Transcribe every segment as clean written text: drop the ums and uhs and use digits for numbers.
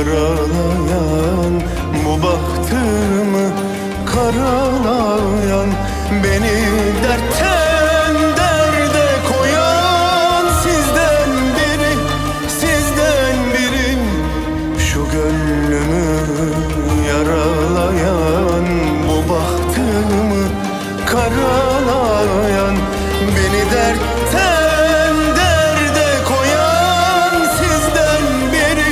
yaralayan, bu bahtımı karalayan, beni dertten derde koyan sizden biri, şu gönlümü yaralayan, bu bahtımı karalayan, beni dertten derde koyan sizden biri.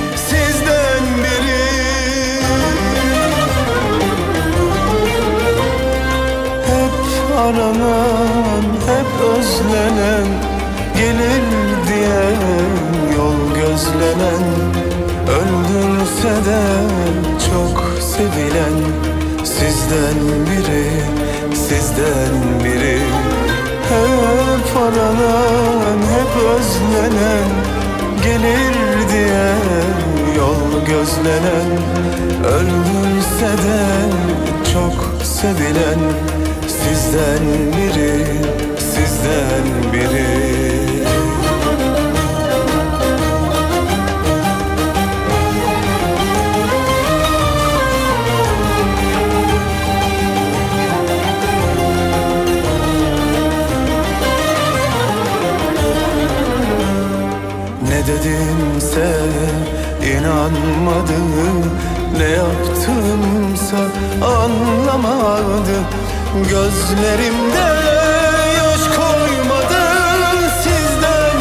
Hep aranan, hep özlenen, gelir diye yol gözlenen, öldürse de çok sevilen sizden biri. Hep aranan, hep özlenen, gelir diye yol gözlenen, öldürse de çok sevilen sizden biri. Ne dedimse inanmadı, ne yaptımsa anlamadı, gözlerimde yaş koymadı, sizden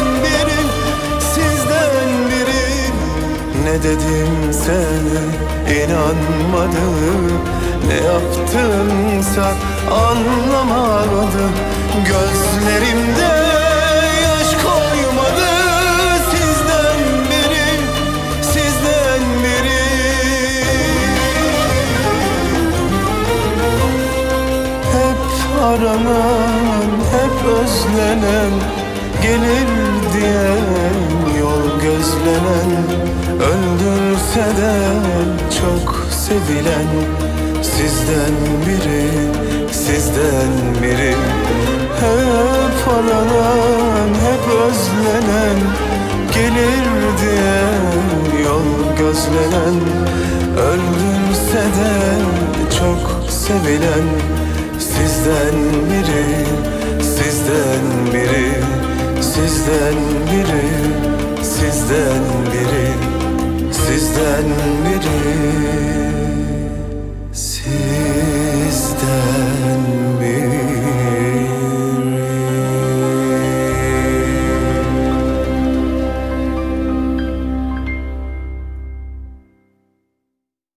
biri. Ne dedimse inanmadı, ne yaptımsa anlamadı, gözlerimde yaş koymadı, sizden biri. Hep aranan, hep özlenen, gelir diye yol gözlenen, öldürse de çok sevilen sizden biri. Hep aranan, hep özlenen, gelir diye yol gözlenen, öldürse de çok sevilen sizden biri.